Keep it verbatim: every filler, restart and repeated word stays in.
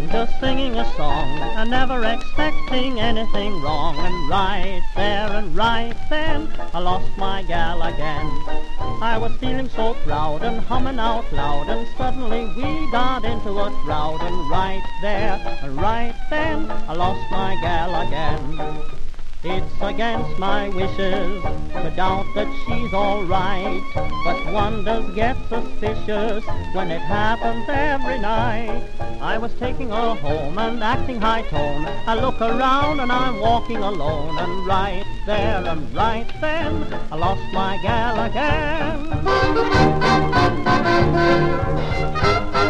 just singing a song and never expecting anything wrong. And right there and right then, I lost my gal again. I was feeling so proud and humming out loud, and suddenly we got into a crowd. And right there and right then, I lost my gal again. It's against my wishes to doubt that she's all right, but one does get suspicious when it happens every night. I was taking her home and acting high tone. I look around and I'm walking alone, and right there and right then, I lost my gal again.